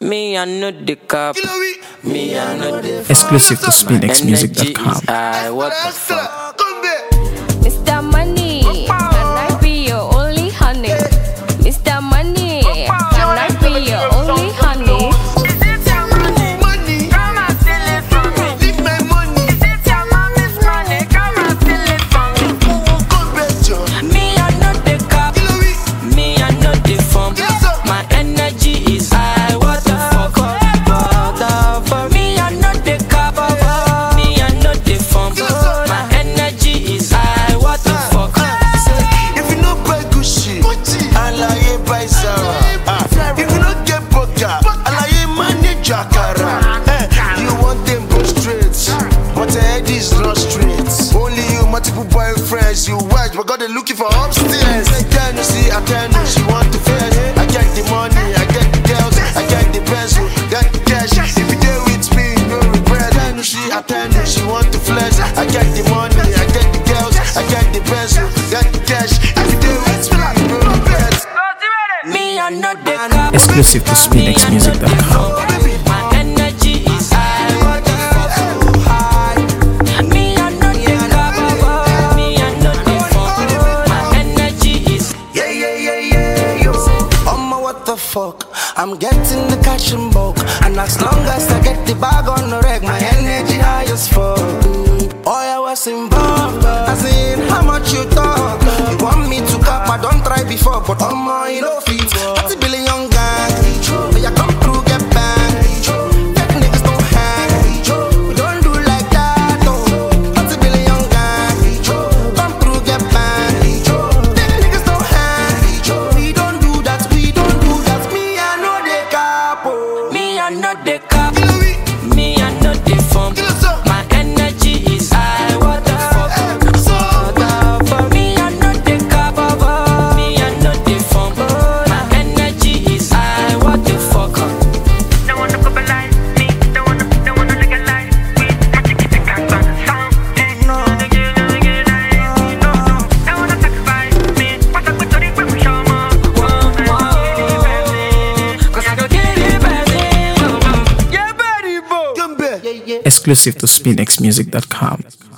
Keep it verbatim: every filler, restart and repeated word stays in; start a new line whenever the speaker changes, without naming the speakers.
Me, I know the cop. Me, I know the
Exclusive to spin x music dot com.
I what the fuck?
Mister Money, can I be your only honey? Mister Money, can I be your only honey?
Friends, you watch, but God they looking for upstairs. Then you see, I tell you, she want to face. I get the money, I get the girls, I get the pencil, get the cash. If you deal with me, no regret. Then you see, I tell you, she want to flex. I get the money, I get the girls, I get the pencil, get the cash. If you deal with me, no regret.
Me, I know the cop.
Exclusive to spin x music dot com.
Fuck, I'm getting the cash in bulk, and as long as I get the bag on the reg, my energy high as fuck. Mm. Oh, I was involved, as in how much you talk. You want me to cap, I don't try before, but I'm more you know feet. thirty billion gang, but you come through, get bang. Fake niggas don't hang, we don't do like that. Oh, thirty billion gang, come through, get bang. Fake niggas don't hang, we don't do that, we don't do that. Me, I know the capo.
Me, I know the cop. Me, I know the form. My energy is high. What the fuck? What the fuck? Me, I know the cop. Me, I know the form. My energy is high. What the fuck?
Don't wanna go like me. Don't wanna, don't wanna look like me. I think it's a gang bang sound. No, no, don't wanna sacrifice me. What's up with the people show more? Cause I go get it back.
Yeah, buddy, bo.
Exclusive to spin x music dot com.